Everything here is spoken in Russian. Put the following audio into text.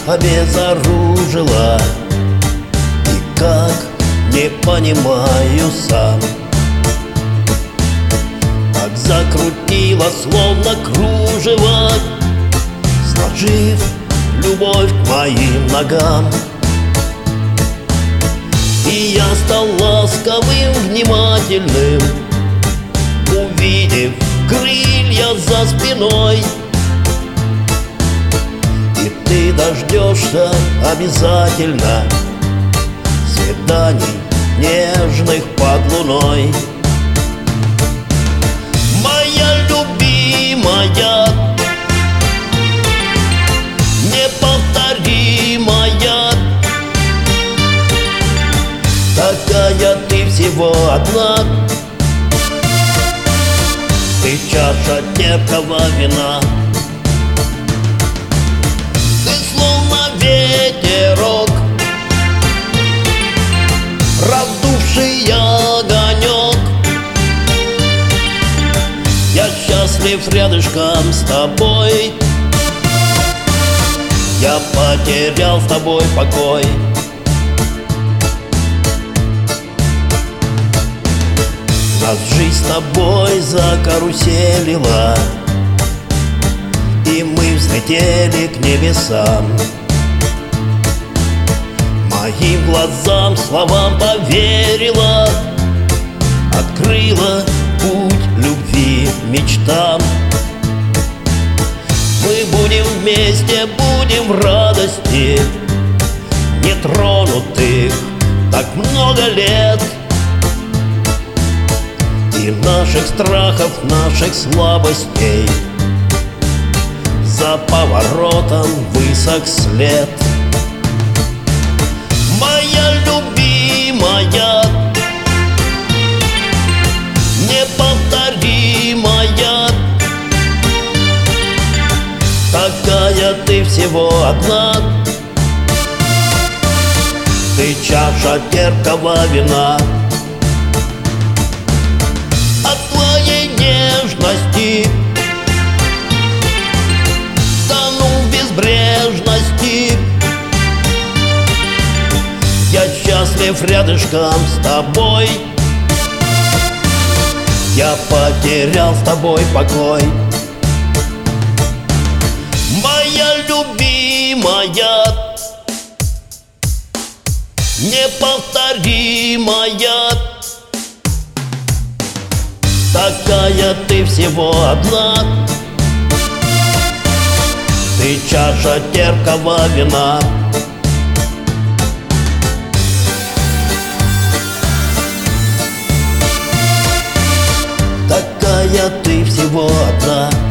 обезоружила, и как не понимаю сам. Так закрутила, словно кружево, сложив любовь к моим ногам. И я стал ласковым, внимательным, увидев крылья за спиной. И ты дождешься обязательно свиданий нежных под луной. Моя любимая, неповторимая, такая ты всего одна. Ты чаша терпкого вина. Ты словно ветерок, раздувший огонек. Я счастлив рядышком с тобой. Я потерял с тобой покой. Нас жизнь с тобой закаруселила, и мы взлетели к небесам. Моим глазам, словам поверила, открыла путь любви, мечтам. Мы будем вместе, будем в радости, нетронутых так много лет. И наших страхов, наших слабостей за поворотом высок след. Моя любимая, неповторимая, такая ты всего одна. Ты чаша терпкого вина. От твоей нежности тону в безбрежности. Я счастлив рядышком с тобой. Я потерял с тобой покой. Моя любимая, неповторимая, такая ты всего одна. Ты чаша терпкого вина. Такая ты всего одна.